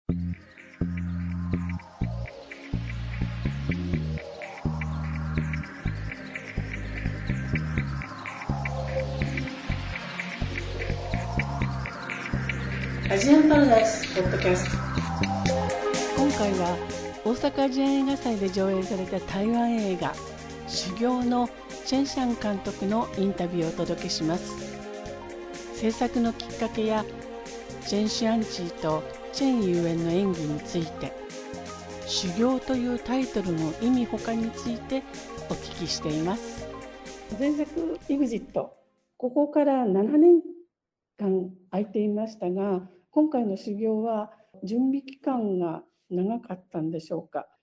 アジアンパラダイスポッドキャスト。 今回は大阪アジアン映画祭で上映された台湾映画修行のチェン・シャン監督のインタビューをお届けします。制作のきっかけやチェン・シュアンチーとチェン・ユーエンの演技について、修行というタイトルの意味他についてお聞きしています。 前作エグジット、ここから7年間空いていましたが、今回の修行は準備期間が長かったんでしょうか？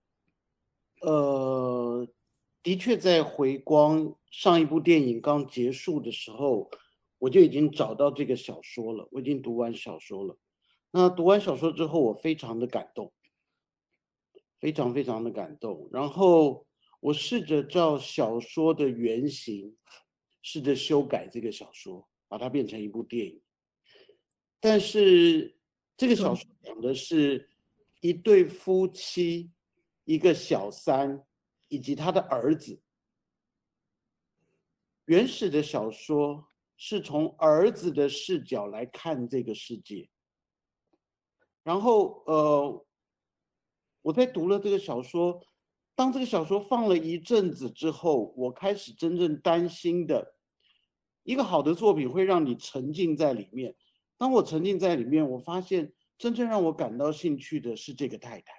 的确在回光上一部电影刚结束的时候，我就已经找到这个小说了，我已经读完小说了。那读完小说之后，我非常的感动，非常非常的感动。然后我试着照小说的原型，试着修改这个小说，把它变成一部电影。但是这个小说讲的是一对夫妻，一个小三以及他的儿子。原始的小说是从儿子的视角来看这个世界。然后我在读了这个小说，当这个小说放了一阵子之后，我开始真正担心的，一个好的作品会让你沉浸在里面。当我沉浸在里面，我发现真正让我感到兴趣的是这个太太。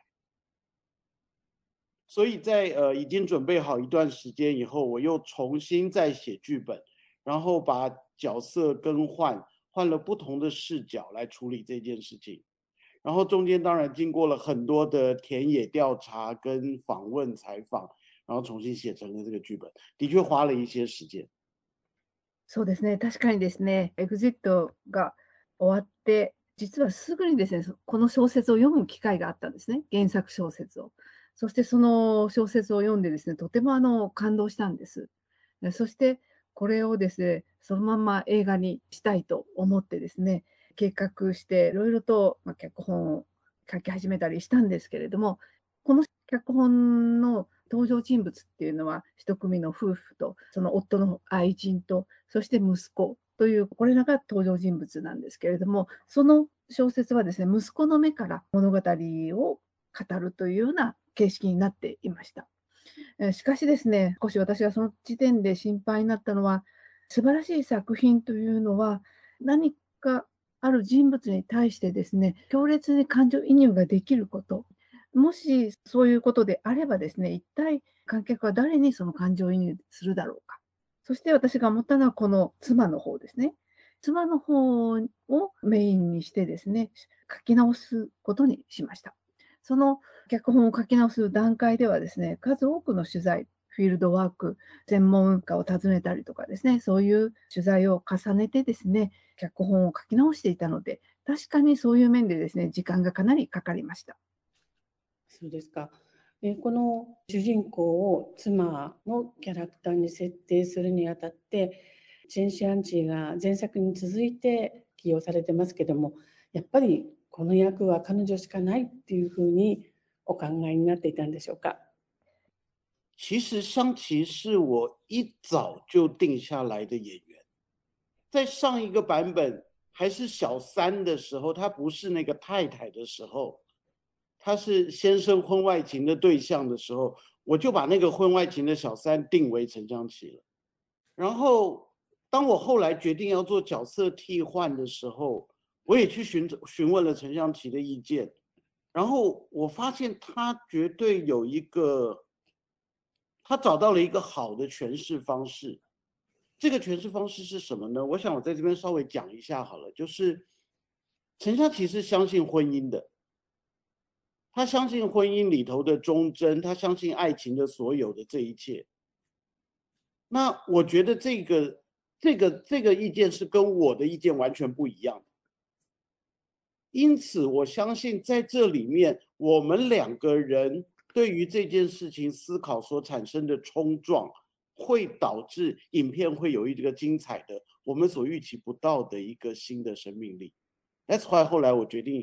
所以在已经准备好一段时间以后，我又重新再写剧本，然后把角色更换，换了不同的视角来处理这件事情。然后中间当然经过了很多的田野调查跟访问采访，然后重新写成了这个剧本，的确花了一些时间。 そうですね、確かにですね、エグジットが終わって、実はすぐにですね、この小説を読む機会があったんですね、原作小説を。そしてその小説を読んでですね、とても感動したんです。そしてこれをですね、そのまま映画にしたいと思ってですね、計画していろいろと脚本を書き始めたりしたんですけれども、この脚本の登場人物っていうのは一組の夫婦とその夫の愛人とそして息子というこれらが登場人物なんですけれども、その小説はですね、息子の目から物語を語るというような形式になっていました。しかしですね、少し私がその時点で心配になったのは、素晴らしい作品というのは何かある人物に対してですね、強烈に感情移入ができること。もしそういうことであればですね、一体観客は誰にその感情移入するだろうか。そして私が思ったのはこの妻の方ですね。妻の方をメインにしてですね、書き直すことにしました。その脚本を書き直す段階ではですね、数多くの取材、フィールドワーク、専門家を訪ねたりとかですね、そういう取材を重ねてですね、脚本を書き直していたので、確かにそういう面でですね、時間がかなりかかりました。 そうですか。この主人公を妻のキャラクターに設定するにあたって、チェン・シアンチーが前作に続いて起用されてますけども、やっぱりこの役は彼女しかないっていうふうにお考えになっていたんでしょうか？ 其实香琪是我一早就定下来的演员，在上一个版本还是小三的时候，她不是那个太太的时候，她是先生婚外情的对象的时候，我就把那个婚外情的小三定为陈香琪了。然后当我后来决定要做角色替换的时候，我也去询问了陈香琪的意见，然后我发现他绝对有一个，他找到了一个好的诠释方式。这个诠释方式是什么呢？我想我在这边稍微讲一下好了，就是陈香琪是相信婚姻的，他相信婚姻里头的忠贞，他相信爱情的所有的这一切。那我觉得这个意见是跟我的意见完全不一样的。因此我相信在这里面我们两个人对于这件事情思考所产生的冲撞，会导致影片会有一个精彩的我们所预期不到的一个新的生命力。That's why 后来我决定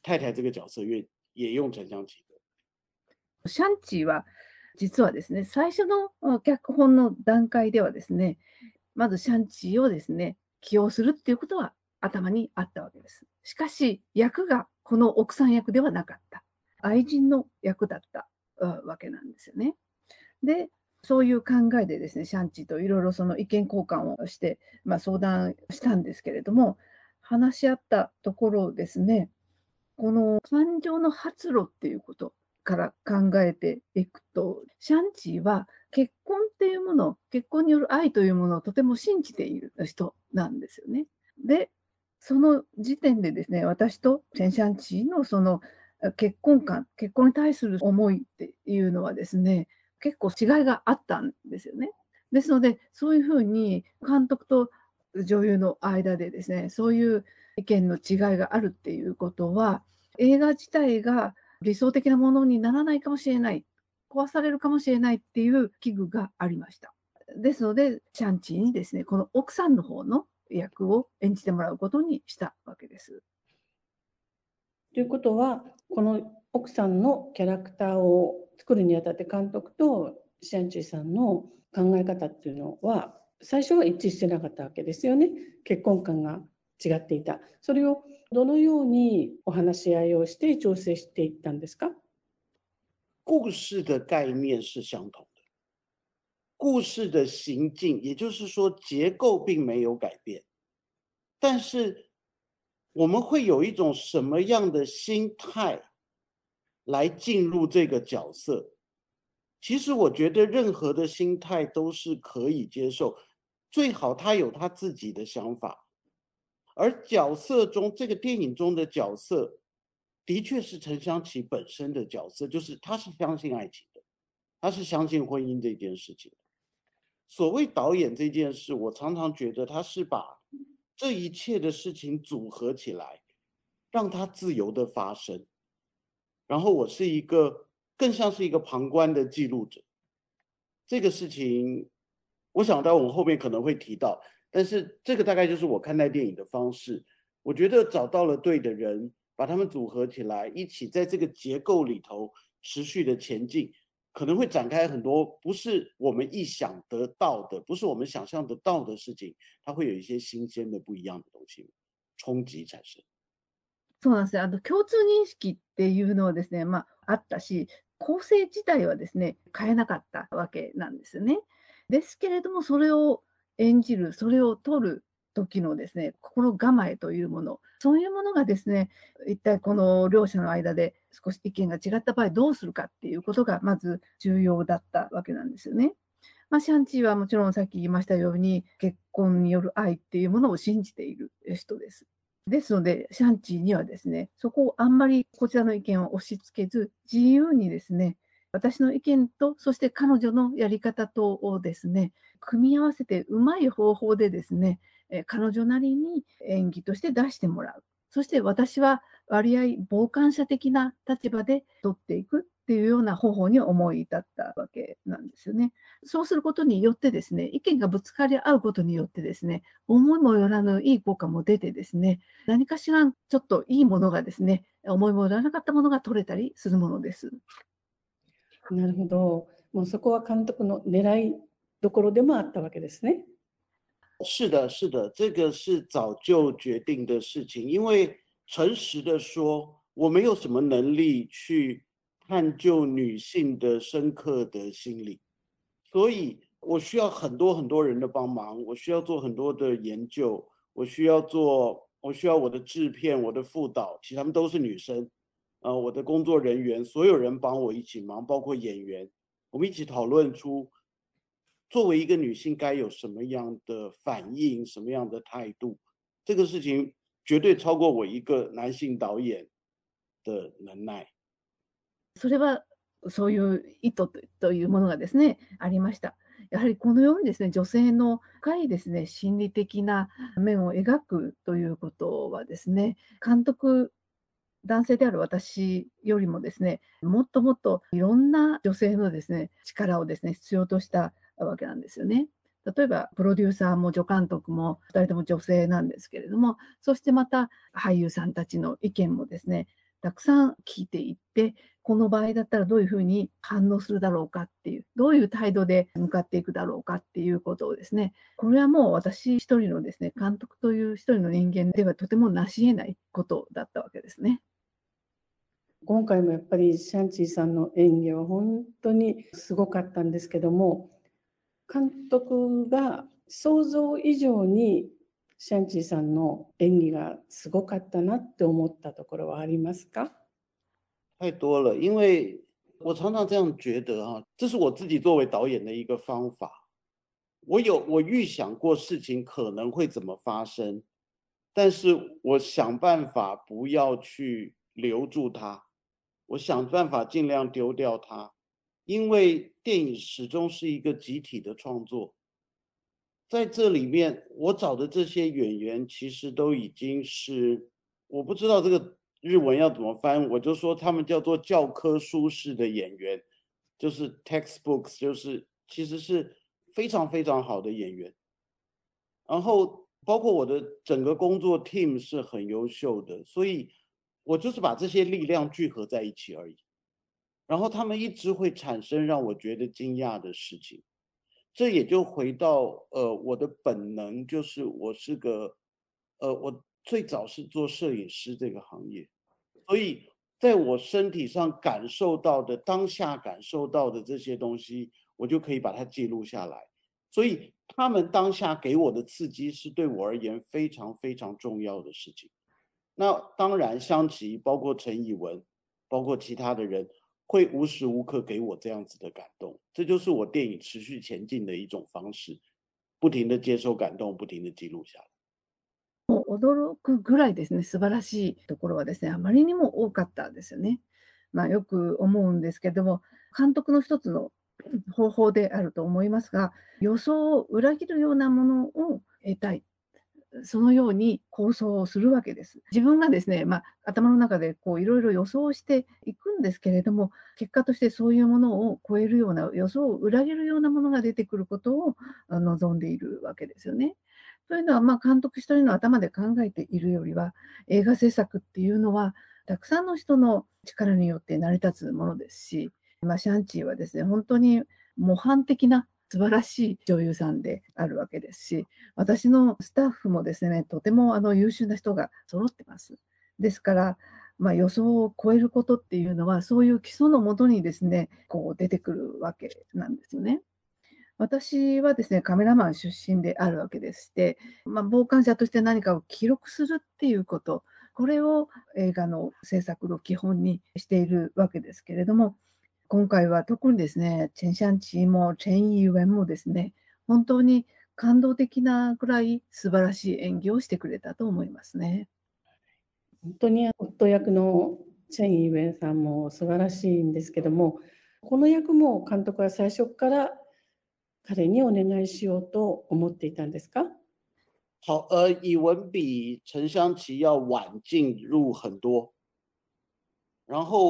太太这个角色也用陈湘琪的。 シャンチーは、実はですね、最初の脚本の段階ではですね、まずシャンチーをですね、起用するっていうことは頭にあったわけです。しかし、役がこの奥さん役ではなかった。愛人の役だったわけなんですよね。で、そういう考えでですね、シャンチーといろいろその意見交換をして、相談したんですけれども、話し合ったところですね、この感情の発露っていうことから考えていくと、シャンチーは結婚っていうもの、結婚による愛というものをとても信じている人なんですよね。で、その時点でですね、私とチェン・シャンチーのその結婚観、結婚に対する思いっていうのはですね、結構違いがあったんですよね。ですので、そういうふうに監督と女優の間でですね、そういう意見の違いがあるっていうことは、映画自体が理想的なものにならないかもしれない、壊されるかもしれないっていう危惧がありました。ですので、シャンチーにですね、この奥さんの方の役を演じてもらうことにしたわけです。 ということは、この奥さんのキャラクターを作るにあたって監督とシャンチーさんの考え方っていうのは最初は一致してなかったわけですよね。結婚観が違っていた。それをどのようにお話し合いをして調整していったんですか？ 故事的概念是相同的，故事的行径，也就是说结构并没有改变，但是我们会有一种什么样的心态来进入这个角色？其实我觉得任何的心态都是可以接受，最好他有他自己的想法。而角色中，这个电影中的角色，的确是陈湘琪本身的角色，就是他是相信爱情的，他是相信婚姻这件事情的。所谓导演这件事，我常常觉得他是把这一切的事情组合起来，让它自由的发生。然后我是一个更像是一个旁观的记录者。这个事情，我想到我们后面可能会提到，但是这个大概就是我看待电影的方式。我觉得找到了对的人，把他们组合起来，一起在这个结构里头持续的前进，可能会展开很多不是我们意想得到的，不是我们想象得到的事情，它会有一些新鲜的不一样的东西冲击产生。 そうなんですね。共通認識っていうのはですね、あったし、構成自体はですね、変えなかったわけなんですよね。ですけれども、それを演じる、それを撮る時のですね、心構えというもの、そういうものがですね、一体この両者の間で少し意見が違った場合どうするかっていうことがまず重要だったわけなんですよね。シャンチーはもちろんさっき言いましたように、結婚による愛っていうものを信じている人です。ですので、シャンチーにはですね、そこをあんまりこちらの意見を押し付けず、自由にですね、私の意見と、そして彼女のやり方とをですね、組み合わせてうまい方法でですね、彼女なりに演技として出してもらう。そして私は割合傍観者的な立場で取っていくっていうような方法に思い至ったわけなんですよね。そうすることによってですね、意見がぶつかり合うことによってですね、思いもよらぬいい効果も出てですね、何かしらちょっといいものがですね、思いもよらなかったものが取れたりするものです。 なるほど。もうそこは監督の狙いどころでもあったわけですね。 是的，是的，这个是早就决定的事情。因为诚实的说，我没有什么能力去探究女性的深刻的心理，所以我需要很多很多人的帮忙，我需要做很多的研究，我需要我的制片、我的副导，其实他们都是女生，我的工作人员，所有人帮我一起忙，包括演员，我们一起讨论出作为一个女性该有什么样的反应，什么样的态度。这个事情绝对超过我一个男性导演的能耐。 それはそういう意図というものがですね、ありました。やはりこのようにですね、女性の深いですね、心理的な面を描くということはですね、監督、男性である私よりもですね、もっともっといろんな女性のですね、力をですね、必要としたわけなんですよね。例えば、プロデューサーも助監督も2人とも女性なんですけれども、そしてまた俳優さんたちの意見もですね、 たくさん聞いていって、この場合だったらどういうふうに反応するだろうかっていう、どういう態度で向かっていくだろうかっていうことをですね、これはもう私一人のですね、監督という一人の人間ではとても成し得ないことだったわけですね。 今回もやっぱりシャンチーさんの演技は本当にすごかったんですけども、監督が想像以上にシャンチーさんの演技がすごかったなって思ったところはありますか？ 太多了，因为我常常这样觉得啊，这是我自己作为导演的一个方法。我预想过事情可能会怎么发生，但是我想办法不要去留住它，我想办法尽量丢掉它，因为电影始终是一个集体的创作。在这里面，我找的这些演员其实都已经是，我不知道这个日文要怎么翻，我就说他们叫做教科书式的演员，就是 textbooks，就是其实是非常非常好的演员。然后包括我的整个工作 team 是很优秀的，所以我就是把这些力量聚合在一起而已。然后他们一直会产生让我觉得惊讶的事情。这也就回到我的本能，就是我最早是做摄影师这个行业，所以在我身体上感受到的当下感受到的这些东西，我就可以把它记录下来。所以他们当下给我的刺激是对我而言非常非常重要的事情。那当然，香琪，包括陈以文，包括其他的人，会无时无刻给我这样子的感动，这就是我电影持续前进的一种方式，不停的接收感动，不停的记录下来。 もう驚くぐらいですね、素晴らしいところはですね、あまりにも多かったですよね。よく思うんですけども、監督の一つの方法であると思いますが、予想を裏切るようなものを得たい。そのように構想をするわけです。自分がですね、頭の中でこういろいろ予想していくんですけれども、結果としてそういうものを超えるような、予想を裏切るようなものが出てくることを望んでいるわけですよね。というのは、監督一人の頭で考えているよりは、映画制作っていうのは、たくさんの人の力によって成り立つものですし、シャンチーはですね、本当に模範的な素晴らしい女優さんであるわけですし、私のスタッフもですね、とても優秀な人が揃ってます。ですから、予想を超えることっていうのは、そういう基礎のもとにですね、こう出てくるわけなんですよね。私はですね、カメラマン出身であるわけでして、傍観者として何かを記録するっていうこと、これを映画の制作の基本にしているわけですけれども、今回は特にですね、チェン・シャンチーもチェン・イーウェンもですね、本当に感動的なくらい素晴らしい演技をしてくれたと思いますね。 本当に夫役のチェン・イーウェンさんも素晴らしいんですけども、この役も監督は最初から彼にお願いしようと思っていたんですか？ 好，以文比陈香琪要晚进入很多，然后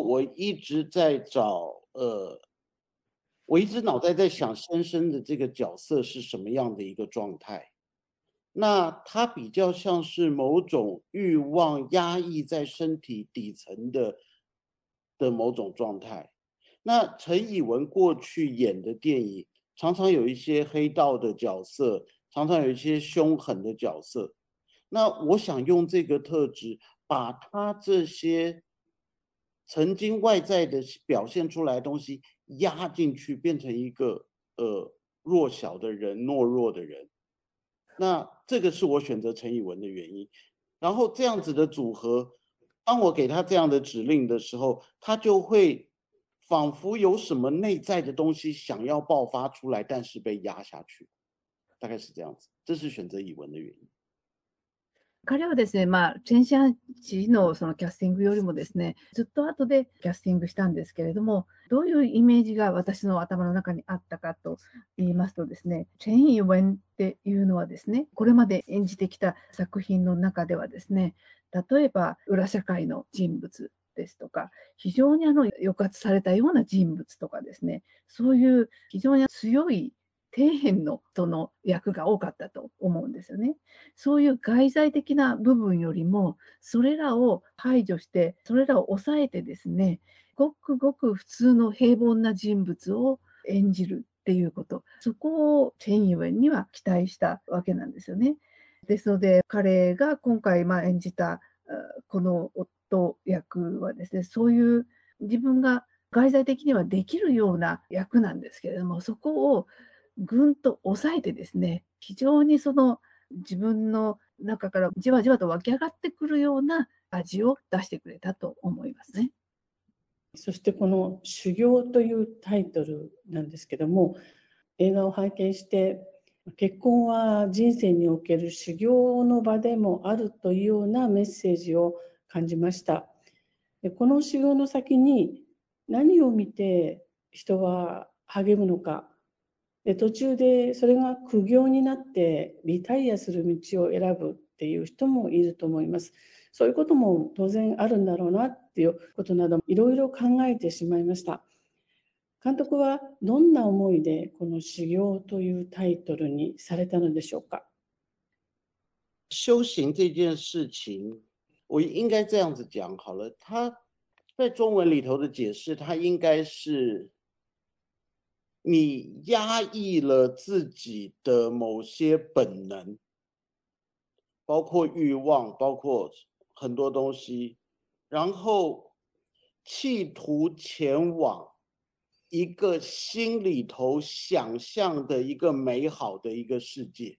我一直脑袋在想先生的这个角色是什么样的一个状态。那他比较像是某种欲望压抑在身体底层的某种状态。那陈以文过去演的电影常常有一些黑道的角色，常常有一些凶狠的角色。那我想用这个特质，把他这些曾经外在的表现出来的东西压进去，变成一个弱小的人、懦弱的人。那这个是我选择陈以文的原因。然后这样子的组合，当我给他这样的指令的时候，他就会仿佛有什么内在的东西想要爆发出来，但是被压下去，大概是这样子。这是选择以文的原因。 彼はですね、チェンシャンチのそのキャスティングよりもですね、ずっと後でキャスティングしたんですけれども、どういうイメージが私の頭の中にあったかと言いますとですね、チェン・イウェンっていうのはですね、これまで演じてきた作品の中ではですね、例えば裏社会の人物ですとか、非常に抑圧されたような人物とかですね、そういう非常に強い底辺の人の役が多かったと思うんですよね。そういう外在的な部分よりも、それらを排除して、それらを抑えてですね、ごくごく普通の平凡な人物を演じるっていうこと、そこをチェン・イウェンには期待したわけなんですよね。ですので、彼が今回演じたこの夫役はですね、そういう自分が外在的にはできるような役なんですけれども、そこをぐんと抑えてですね、非常にその自分の中からじわじわと湧き上がってくるような味を出してくれたと思いますね。 そしてこの修行というタイトルなんですけども、映画を拝見して結婚は人生における修行の場でもあるというようなメッセージを感じました。でこの修行の先に何を見て人は励むのか、で途中でそれが苦行になってリタイアする道を選ぶっていう人もいると思います。そういうことも当然あるんだろうなっていうことなどいろいろ考えてしまいました。監督はどんな思いでこの修行というタイトルにされたのでしょうか。 修行这件事情，我应该这样子讲好了。它在中文里头的解释，它应该是你压抑了自己的某些本能，包括欲望，包括很多东西，然后企图前往一个心里头想象的一个美好的一个世界。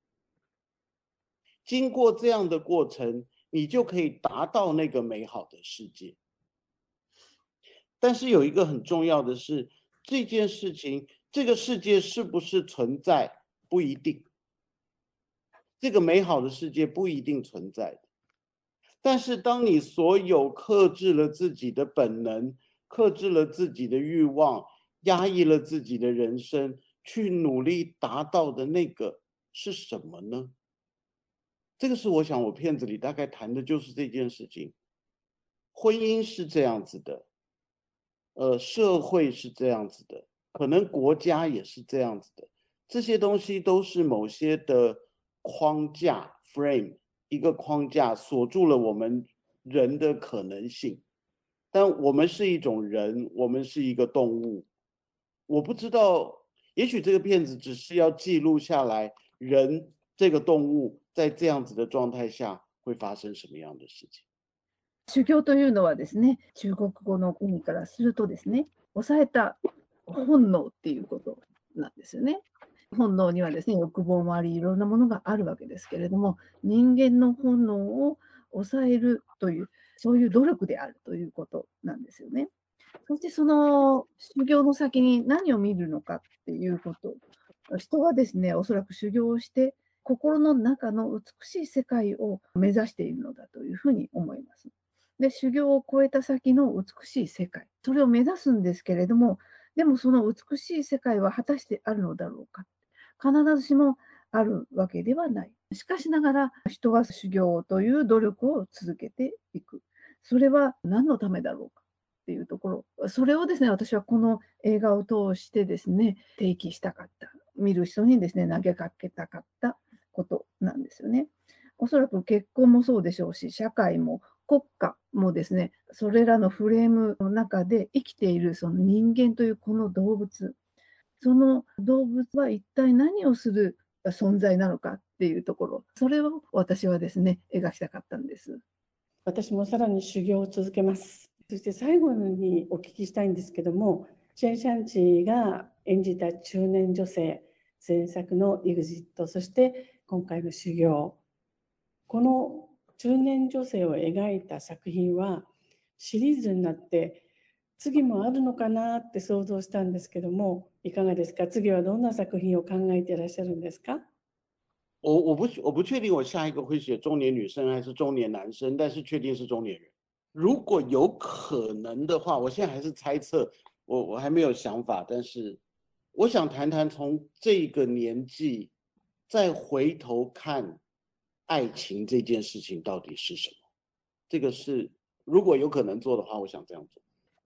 经过这样的过程，你就可以达到那个美好的世界。但是有一个很重要的是，这件事情，这个世界是不是存在不一定，这个美好的世界不一定存在的。但是当你所有克制了自己的本能，克制了自己的欲望，压抑了自己的人生，去努力达到的那个是什么呢？这个是我想我片子里大概谈的就是这件事情。婚姻是这样子的，社会是这样子的，可能国家也是这样子的，这些东西都是某些的框架 frame， 一个框架锁住了我们人的可能性。但我们是一种人，我们是一个动物。我不知道，也许这个片子只是要记录下来人这个动物在这样子的状态下会发生什么样的事情。 修行というのはですね、中国語の意味からするとですね、抑えた本能っていうことなんですよね。本能にはですね、欲望もあり、いろんなものがあるわけですけれども、人間の本能を抑えるという、そういう努力であるということなんですよね。そしてその修行の先に何を見るのかっていうこと。人はですね、おそらく修行をして、心の中の美しい世界を目指しているのだというふうに思います。で、修行を超えた先の美しい世界、それを目指すんですけれども、でもその美しい世界は果たしてあるのだろうか。必ずしもあるわけではない。しかしながら人は修行という努力を続けていく。それは何のためだろうかっていうところ、それをですね、私はこの映画を通してですね、提起したかった。見る人にですね、投げかけたかったことなんですよね。おそらく結婚もそうでしょうし、社会も国家もですね、それらのフレームの中で生きているその人間というこの動物、その動物は一体何をする存在なのかっていうところ、それを私はですね、描きたかったんです。 私もさらに修行を続けます。そして最後にお聞きしたいんですけども、チェン・シャンチーが演じた中年女性、前作のエグジット、そして今回の修行、この中年女性を描いた作品はシリーズになって次もあるのかなって想像したんですけども、いかがですか？次はどんな作品を考えていらっしゃるんですか？ 我不确定我下一个会写中年女生还是中年男生，但是确定是中年人。如果有可能的话，我现在还是猜测，我还没有想法，但是我想谈谈从这个年纪再回头看爱情这件事情到底是什么。这个是如果有可能做的话，我想这样做。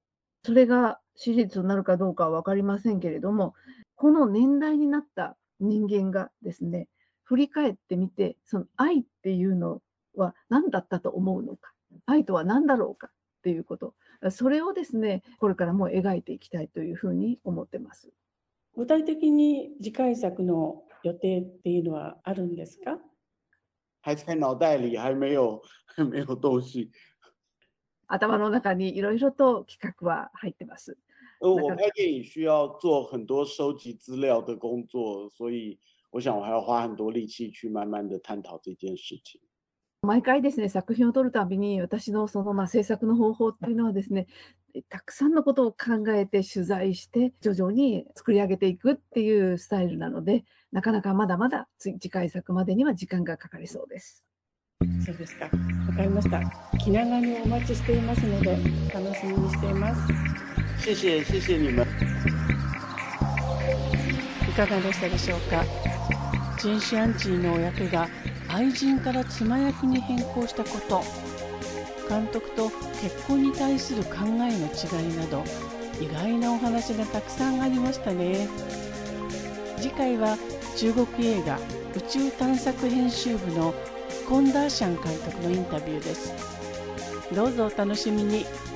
それが史実になるかどうかは分かりませんけれども、この年代になった人間がですね、振り返ってみて、その愛っていうのは何だったと思うのか、愛とは何だろうかっていうこと、それをですね、これからも描いていきたいというふうに思ってます。 具体的に次回作の予定っていうのはあるんですか？ 还在脑袋里，还没有东西。 頭の中にいろいろと企画は入ってます。 我拍电影需要做很多收集資料的工作，所以我想我还要花很多力气去慢慢的探討這件事情。 毎回ですね、作品を撮るたびに、私のその制作の方法っていうのはですね、たくさんのことを考えて取材して、徐々に作り上げていくっていうスタイルなので、なかなかまだまだ次回作までには時間がかかりそうです。 そうですか。わかりました。気長にお待ちしていますので、楽しみにしています。 謝謝你們。 いかがでしたでしょうか。チェン・シアンチーのお役が愛人から妻役に変更したこと、監督と結婚に対する考えの違いなど、意外なお話がたくさんありましたね。次回は中国映画宇宙探索編集部のコン・ダーシャン監督のインタビューです。どうぞお楽しみに。